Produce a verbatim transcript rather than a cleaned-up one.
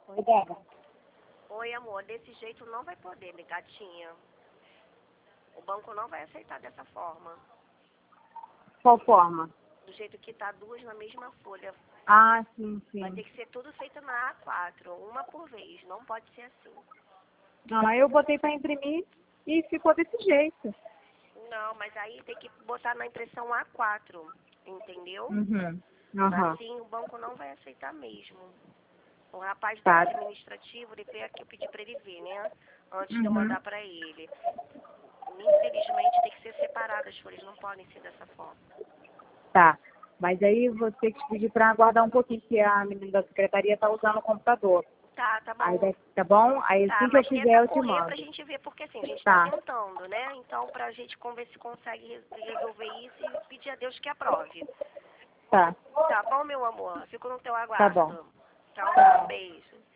Oi, Débora. Oi, amor, desse jeito não vai poder, né, gatinha? O banco não vai aceitar dessa forma. Qual forma? Do jeito que tá duas na mesma folha. Ah, sim, Vai sim. ter que ser tudo feito na A quatro, uma por vez. Não pode ser assim. Não, aí eu botei pra imprimir e ficou desse jeito. Não, mas aí tem que botar na impressão A quatro, entendeu? Uhum. Aham. Assim o banco não vai aceitar mesmo. O rapaz do Tá. administrativo, ele veio aqui, eu pedi pra ele ver, né? Antes de eu Uhum. mandar pra ele. Infelizmente tem que ser separado as folhas, não podem ser dessa forma. Tá. Mas aí vou ter que te pedir pra aguardar um pouquinho, que a menina da secretaria tá usando o computador. Tá, tá Aí bom. deve, tá bom? Aí Tá, assim que eu mas fizer tenta eu te correr pra mando. gente ver, porque assim, a gente tá Tá. tentando, né? Então pra gente como ver se consegue re- resolver isso e pedir a Deus que aprove. Tá. Tá bom, meu amor? Fico no teu Tá bom. aguardo. Tchau, tchau, beijo.